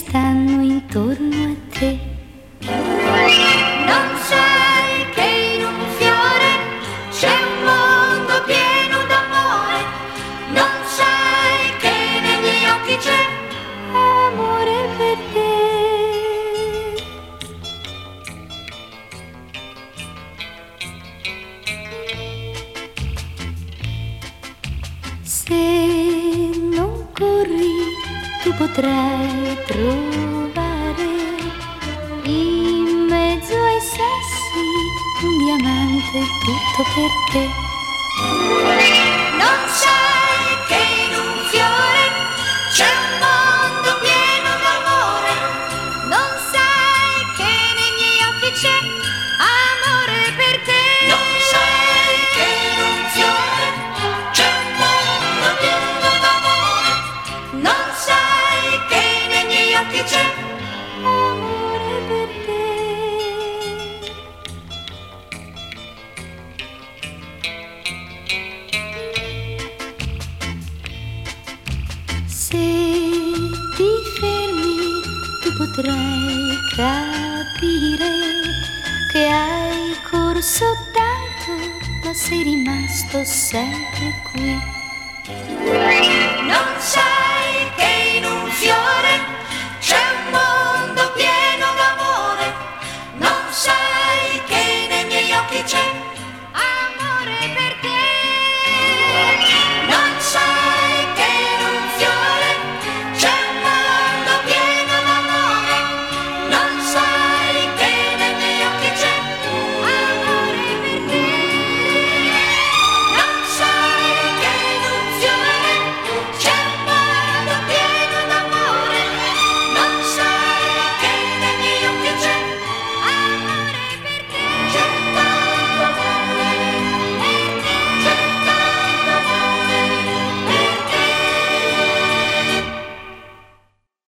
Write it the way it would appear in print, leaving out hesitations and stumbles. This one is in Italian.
stanno intorno a te. Non sai che in un fiore c'è un mondo pieno d'amore, non sai che negli occhi c'è amore per te. Se non corri tu potrai trovare in mezzo ai sassi un diamante tutto per te. Non sai che in un fiore c'è un mondo pieno d'amore, non sai che nei miei occhi c'è amore per te. Non sai che in un fiore c'è un mondo pieno d'amore, non sai che nei miei occhi c'è amore per te. Se ti fermi tu potrai capire che hai corso tanto ma sei rimasto sempre qui.